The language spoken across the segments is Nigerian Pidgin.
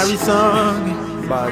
carry song, but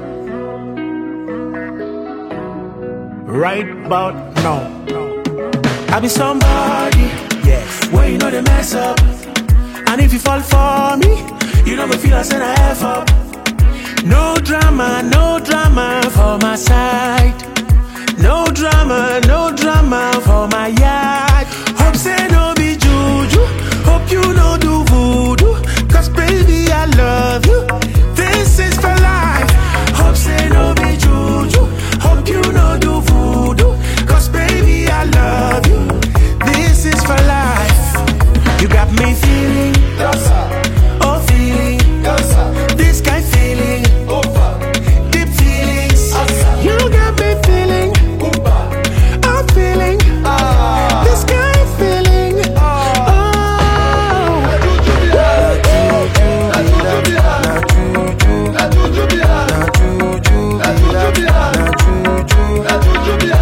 right about now, I be somebody, yes, where you know they mess up. And if you fall for me, you never feel I send a F up. No drama for my side. No drama for my yard. Hope say no be juju. Hope you no do voodoo. Cause baby I love you. This is for life. Hope say no be juju. Hope you no do voodoo. Cause baby I love you. This is for life. You got me feeling, Yes, sir. oh feeling, Yes, sir. this kind feeling, Over. deep feelings. Yes, sir. You got me feeling, Oompa. I'm feeling, Ah. this kind feeling. Oh, La jujubia. La jujubia. La jujubia. La jujubia. La jujubia. La jujubia.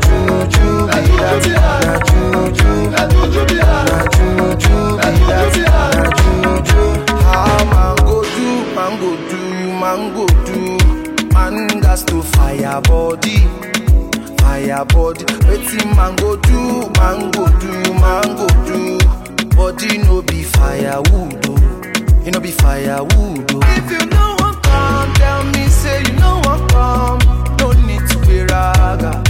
La jujubia. How man go do, man gas to fire body. Wetin man go do, body no be firewood, oh. It no be firewood, oh. If you no want come, tell me say you no want come. No need to be raga.